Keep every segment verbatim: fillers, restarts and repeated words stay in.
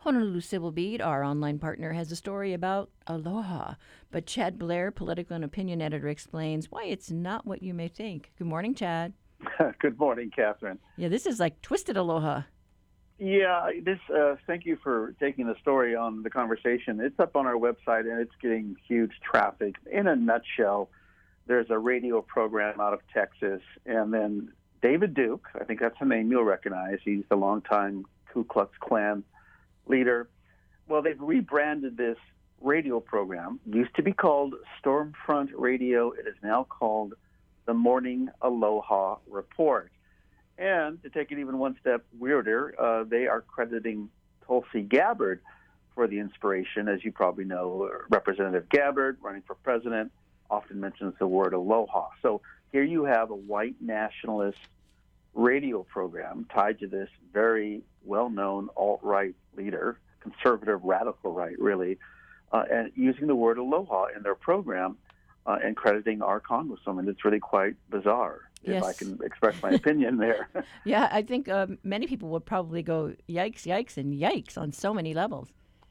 Honolulu Civil Beat, our online partner, has a story about aloha. But Chad Blair, political and opinion editor, explains why it's not what you may think. Good morning, Chad. Good morning, Catherine. Yeah, this is like twisted aloha. Yeah, this. Uh, thank you for taking the story on the conversation. It's up on our website, and it's getting huge traffic. In a nutshell, there's a radio program out of Texas, and then David Duke, I think that's a name you'll recognize. He's the longtime Ku Klux Klan leader. Well, they've rebranded this radio program. It used to be called Stormfront Radio. It is now called the Morning Aloha Report. And to take it even one step weirder, uh, they are crediting Tulsi Gabbard for the inspiration. As you probably know, Representative Gabbard, running for president, often mentions the word aloha. So here you have a white nationalist radio program tied to this very well-known alt-right leader, conservative radical right, really, uh, and using the word aloha in their program uh, and crediting our congresswoman. It's really quite bizarre. Yes. If I can express my opinion there. Yeah, I think uh, many people would probably go yikes, yikes, and yikes on so many levels.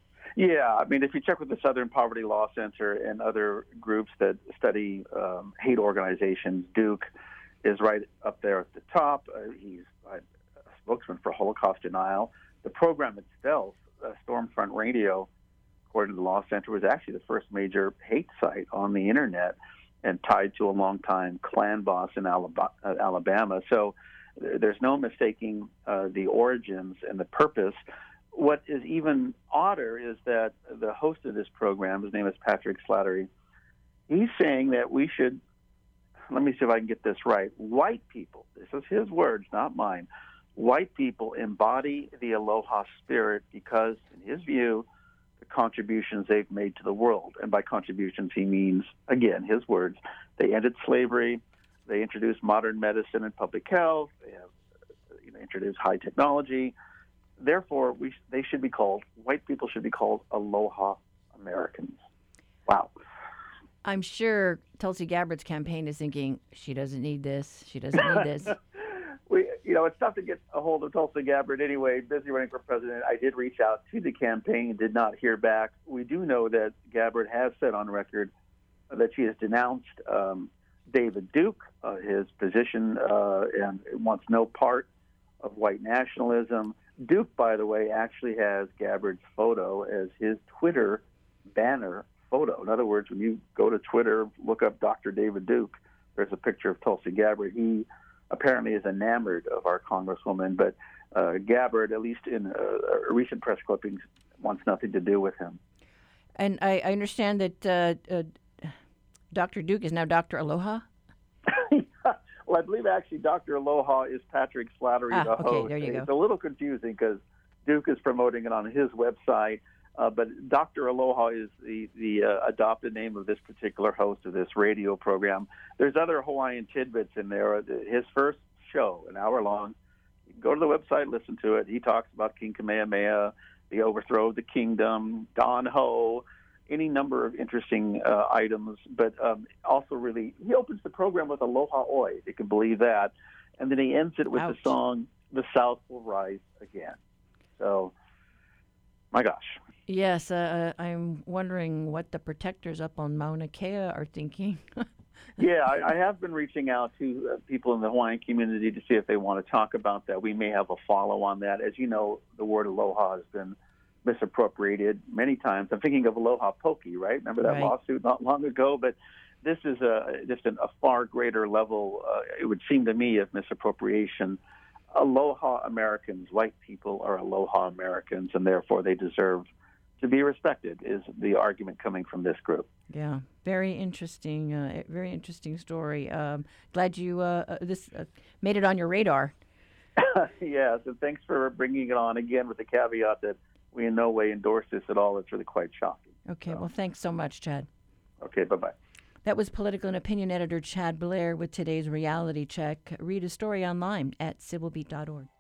Yeah, I mean, if you check with the Southern Poverty Law Center and other groups that study um, hate organizations, Duke is right up there at the top. Uh, he's a spokesman for Holocaust denial. The program itself, uh, Stormfront Radio, according to the Law Center, was actually the first major hate site on the internet, and tied to a longtime Klan boss in Alabama. So there's no mistaking uh, the origins and the purpose. What is even odder is that the host of this program, his name is Patrick Slattery, he's saying that we should, let me see if I can get this right, white people, this is his words, not mine, white people embody the aloha spirit because, in his view, contributions they've made to the world. And by contributions, he means, again, his words, they ended slavery, they introduced modern medicine and public health, they have you know, introduced high technology. Therefore, we they should be called, white people should be called aloha Americans. Wow. I'm sure Tulsi Gabbard's campaign is thinking, she doesn't need this, she doesn't need this. We, you know, it's tough to get a hold of Tulsi Gabbard anyway, busy running for president. I did reach out to the campaign, did not hear back. We do know that Gabbard has said on record that she has denounced um, David Duke, uh, his position, uh, and wants no part of white nationalism. Duke, by the way, actually has Gabbard's photo as his Twitter banner photo. In other words, when you go to Twitter, look up Doctor David Duke, there's a picture of Tulsi Gabbard. He apparently is enamored of our congresswoman, but uh, Gabbard, at least in uh, recent press clippings, wants nothing to do with him. And I, I understand that uh, uh, Doctor Duke is now Doctor Aloha? Well, I believe actually Doctor Aloha is Patrick Slattery, ah, the okay, host. There you It's go. a little confusing because Duke is promoting it on his website, uh, but Doctor Aloha is the, the uh, adopted name of this particular host of this radio program. There's other Hawaiian tidbits in there. His first show, an hour long, you can go to the website, listen to it. He talks about King Kamehameha, the overthrow of the kingdom, Don Ho, any number of interesting uh, items, but um, also really, he opens the program with Aloha Oi, if you can believe that, and then he ends it with Ouch. the song, The South Will Rise Again. So, my gosh. Yes, uh, I'm wondering what the protectors up on Mauna Kea are thinking. Yeah, I, I have been reaching out to uh, people in the Hawaiian community to see if they want to talk about that. We may have a follow on that. As you know, the word aloha has been misappropriated many times. I'm thinking of Aloha Poke, right? Remember that Right. lawsuit not long ago? But this is a, just an, a far greater level, uh, it would seem to me, of misappropriation. Aloha Americans, white people are Aloha Americans, and therefore they deserve to be respected, is the argument coming from this group. Yeah, very interesting, uh, very interesting story. Um, glad you uh, uh, this uh, made it on your radar. Yes, and thanks for bringing it on again with the caveat that we in no way endorse this at all. It's really quite shocking. Okay, So, well, thanks so much, Chad. okay, bye-bye. That was political and opinion editor Chad Blair with today's reality check. Read a story online at civil beat dot org.